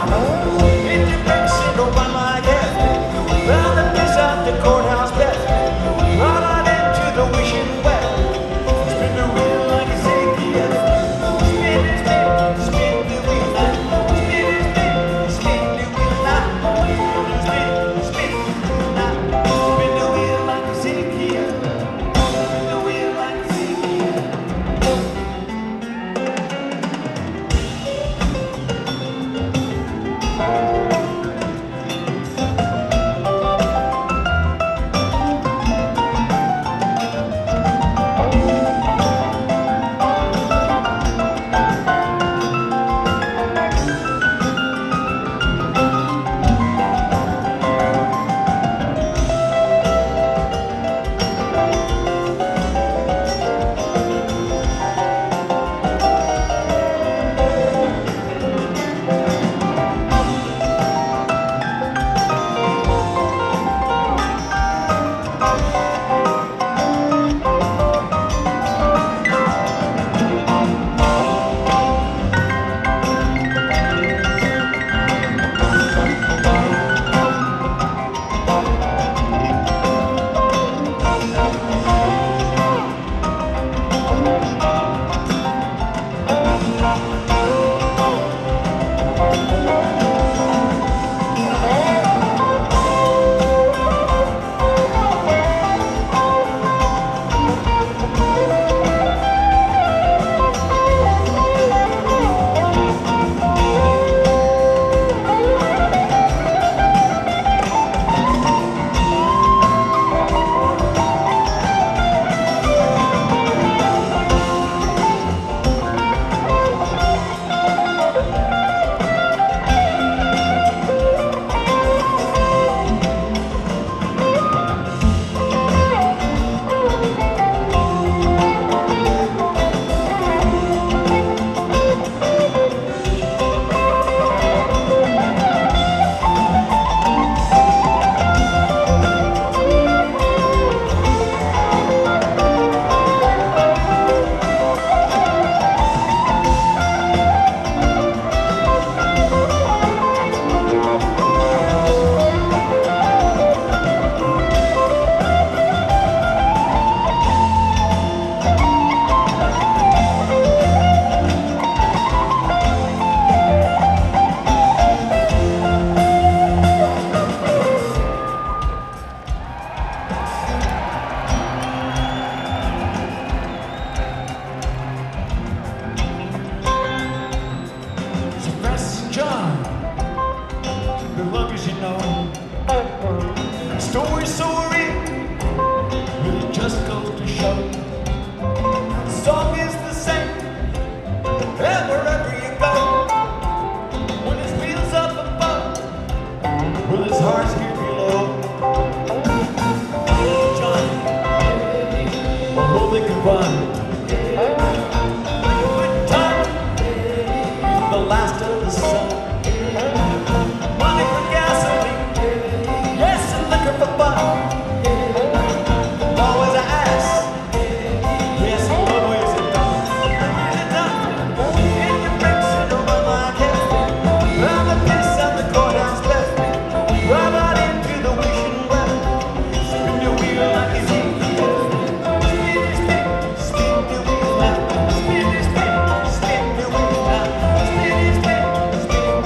In your backseat, go by my head. Round the place out the courthouse bed. Right on into the wishing well. Spin the wheel like a Ezekiel. Spin and spin, spin the wheel now. Spin and spin, spin the wheel now. Spin, spin now. Spin the wheel like Ezekiel. Spin the wheel like Ezekiel. John, the luggage, you know. Story so real, really just goes to show. The song is the same, and wherever you go. When his wheels up above, will his heart's here below. Johnny, will they combine? Good time, the last of the sun. Money for gasoline, yes, and liquor for fun. Always an ass, yes, and always a dumb. Always a dumb. In your bricks and over my head. Round the place at the courthouse bed. Right out into the wishing well. Spin the wheel like Ezekiel. Spin and spin, spin the wheel now. Spin and spin, spin the wheel now. Spin and spin, spin the wheel now.